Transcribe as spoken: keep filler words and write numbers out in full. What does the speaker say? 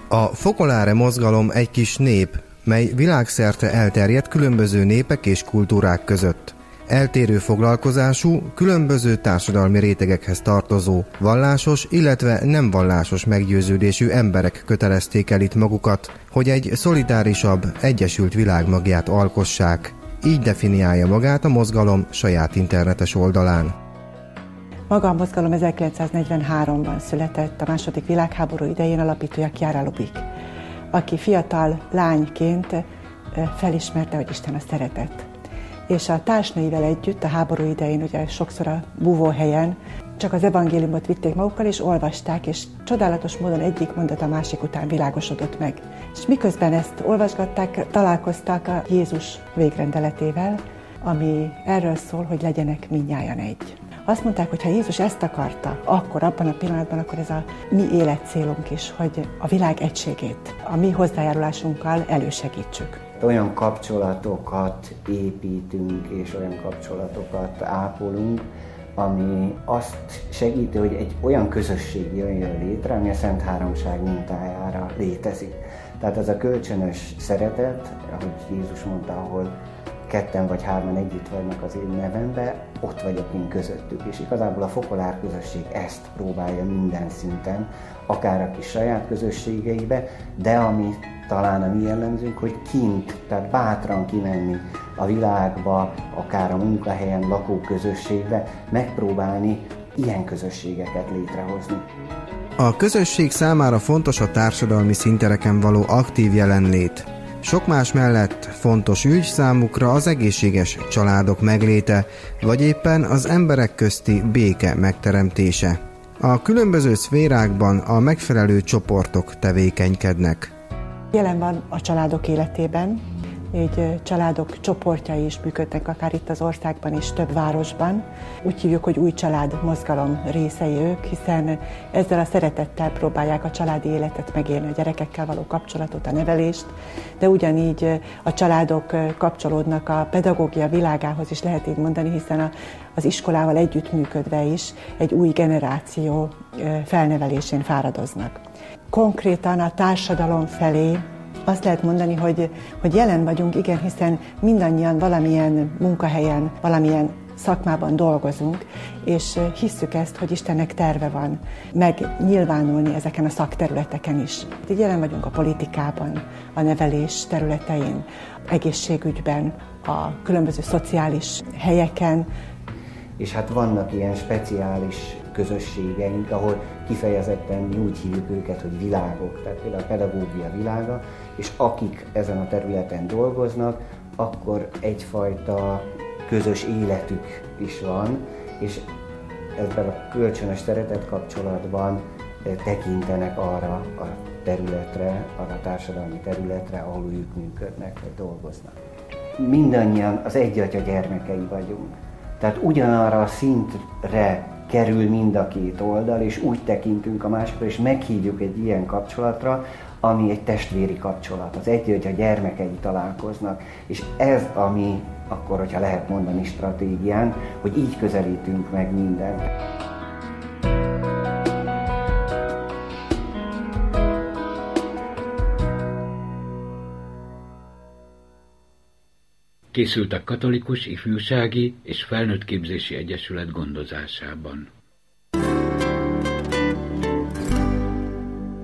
A Focolare mozgalom egy kis nép, mely világszerte elterjedt különböző népek és kultúrák között. Eltérő foglalkozású, különböző társadalmi rétegekhez tartozó, vallásos, illetve nem vallásos meggyőződésű emberek kötelezték el itt magukat, hogy egy szolidárisabb, egyesült világ magját alkossák. Így definiálja magát a mozgalom saját internetes oldalán. Maga a mozgalom ezerkilencszáznegyvenháromban született, a második világháború idején alapítója Chiara Lubich, aki fiatal lányként felismerte, hogy Isten a szeretet. És a társnőivel együtt a háború idején, ugye sokszor a búvóhelyen, csak az evangéliumot vitték magukkal, és olvasták, és csodálatos módon egyik mondat a másik után világosodott meg. És miközben ezt olvasgatták, találkoztak a Jézus végrendeletével, ami erről szól, hogy legyenek mindnyájan egy. Azt mondták, hogy ha Jézus ezt akarta, akkor abban a pillanatban, akkor ez a mi életcélunk is, hogy a világ egységét a mi hozzájárulásunkkal elősegítsük. Olyan kapcsolatokat építünk, és olyan kapcsolatokat ápolunk, ami azt segíti, hogy egy olyan közösség jöjjön létre, ami a Szent Háromság mintájára létezik. Tehát az a kölcsönös szeretet, ahogy Jézus mondta, ahol ketten vagy hárman együtt vannak az én nevemben, ott vagyok én közöttük. És igazából a Focolare közösség ezt próbálja minden szinten, akár a kis saját közösségeibe, de ami talán a mi jellemzünk, hogy kint, tehát bátran kimenni a világba, akár a munkahelyen, lakóközösségbe, megpróbálni ilyen közösségeket létrehozni. A közösség számára fontos a társadalmi szintereken való aktív jelenlét. Sok más mellett fontos ügy számukra az egészséges családok megléte, vagy éppen az emberek közti béke megteremtése. A különböző szférákban a megfelelő csoportok tevékenykednek. Jelen van a családok életében, így családok csoportjai is működnek, akár itt az országban is, több városban. Úgy hívjuk, hogy új család mozgalom részei ők, hiszen ezzel a szeretettel próbálják a családi életet megélni, a gyerekekkel való kapcsolatot, a nevelést, de ugyanígy a családok kapcsolódnak a pedagógia világához is, lehet így mondani, hiszen az iskolával együttműködve is egy új generáció felnevelésén fáradoznak. Konkrétan a társadalom felé azt lehet mondani, hogy, hogy jelen vagyunk, igen, hiszen mindannyian valamilyen munkahelyen, valamilyen szakmában dolgozunk, és hisszük ezt, hogy Istennek terve van megnyilvánulni ezeken a szakterületeken is. Így jelen vagyunk a politikában, a nevelés területein, egészségügyben, a különböző szociális helyeken. És hát vannak ilyen speciális közösségeink, ahol kifejezetten mi úgy hívjuk őket, hogy világok, tehát például a pedagógia világa, és akik ezen a területen dolgoznak, akkor egyfajta közös életük is van, és ebben a kölcsönös szeretet kapcsolatban tekintenek arra a területre, arra a társadalmi területre, ahol ők működnek, vagy dolgoznak. Mindannyian az egy atya gyermekei vagyunk. Tehát ugyanarra a szintre kerül mind a két oldal, és úgy tekintünk a másikra, és meghívjuk egy ilyen kapcsolatra, ami egy testvéri kapcsolat. Az egy atya gyermekei találkoznak, és ez a mi, akkor, hogyha lehet mondani, stratégián, hogy így közelítünk meg mindent. Készült a Katolikus Ifjúsági és Felnőttképzési Egyesület gondozásában.